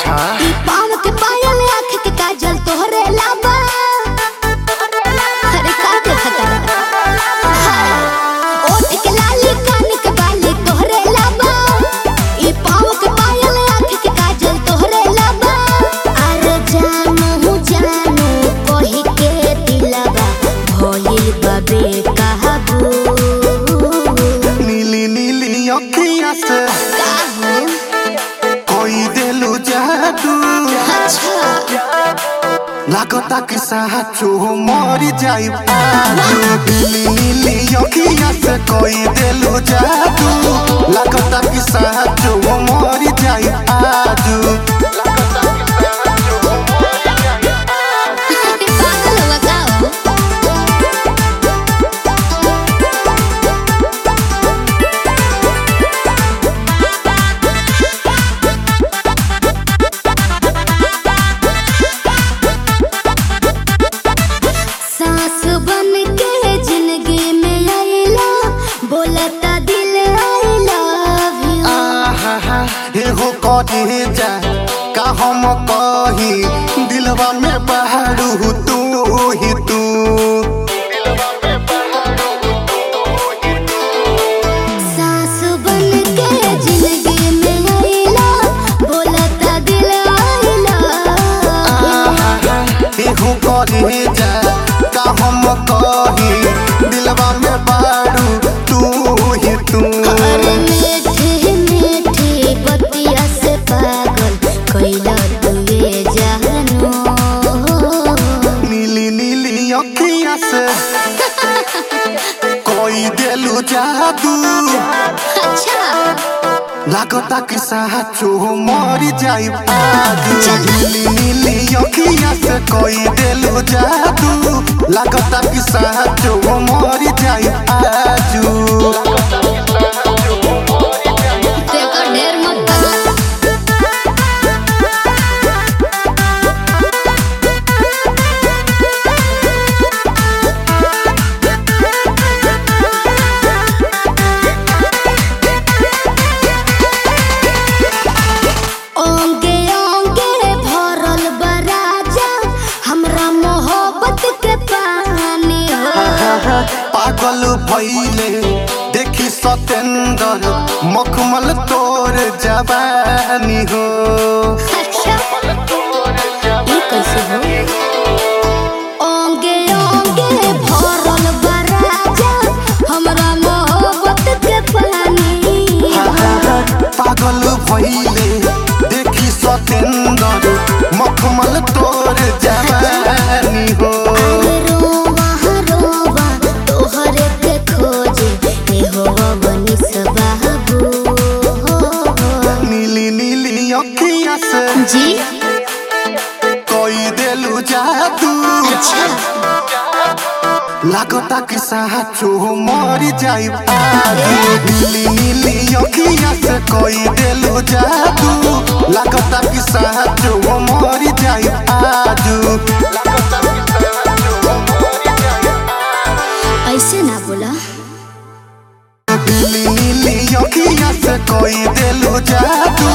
अच्छा पाँव के पायल आँख के काजल तोहरे लाबा। अरे का देखता ओठ के लाली कान के बाली तोहरे लाबा। ई पाँव के पायल आँख के काजल तोहरे लाबा। अरे जानू जानू कही के दिलवा भइल बाबे कहबू। नीली नीली अखिया से कोई देलू जादू। लागता कि साचो मरी जाई आजू। नीली नीली अखिया से कोई देलू जादू। लागता कि साचो मरी जाई आजू। हो कहे जा का हम कही दिलवा में बहारू तू ही तू। सास बन के जिंदगी में आइला बोलता दिल आइला। हो कहे जा का हम कही दिलवा में बहारू तू ही तू। नीली नीली अखिया से कोई देलू जादू। लागता कि साचो मरी जाई आजू। नीली नीली अखिया से कोई देलू जादू। लागता कि साचो मरी जाई आजू। पागल भइले देखी सतेंद्र मखमल तोर जवानी हो। अच्छा ये कैसे हो? ओंगे ओंगे भरल बराजा हमरा मोहब्बत के पानी। पागल भइले देखी सतेंद्र मखमल तोर जवानी हो। नीली नीली अखिया से जी कोई देलू जादू। लागता कि साचो मरी जाई आजू। नीली नीली अखिया से कोई देलू जादू। लागता कि साचो मरी जाई आजू। ऐसे ना बोला। नीली नीली अखिया से कोई देलू जादू।